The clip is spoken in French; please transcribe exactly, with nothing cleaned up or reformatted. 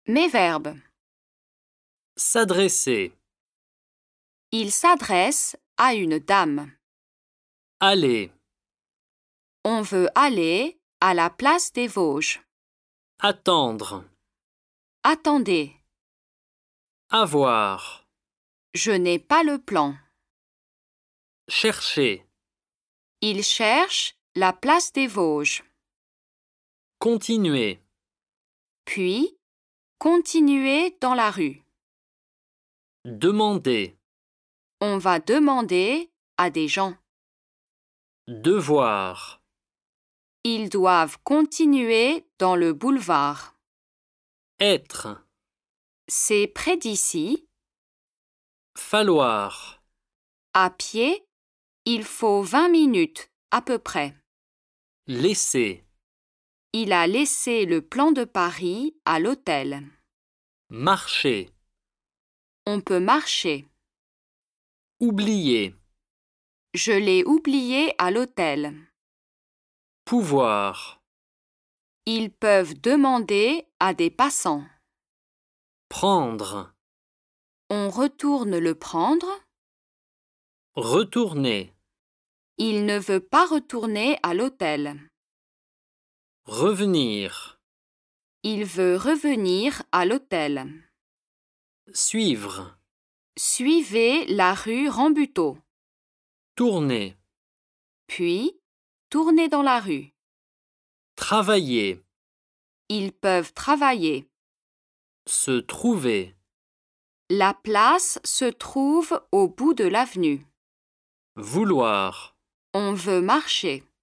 Mes verbes. S'adresser. Il s'adresse à une dame. Aller. On veut aller à la place des Vosges. Attendre. Attendez, Avoir. je n'ai pas le plan. Chercher. Il cherche la place des Vosges. Continuer. Puis, continuez dans la rue. Demander. On va demander à des gens. Devoir. Ils doivent continuer dans le boulevard. Être. C'est près d'ici. Falloir. À pied, il faut vingt minutes à peu près. Laisser. Il a laissé le plan de Paris à l'hôtel. Marcher. On peut marcher. Oublier. Je l'ai oublié à l'hôtel. Pouvoir. Ils peuvent demander à des passants. Prendre. On retourne le prendre. Retourner. Il ne veut pas retourner à l'hôtel. Revenir. Il veut revenir à l'hôtel. Suivre. Suivez la rue Rambuteau. Tourner. Puis, tournez dans la rue. Travailler. Ils peuvent travailler. Se trouver. La place se trouve au bout de l'avenue. Vouloir. On veut marcher.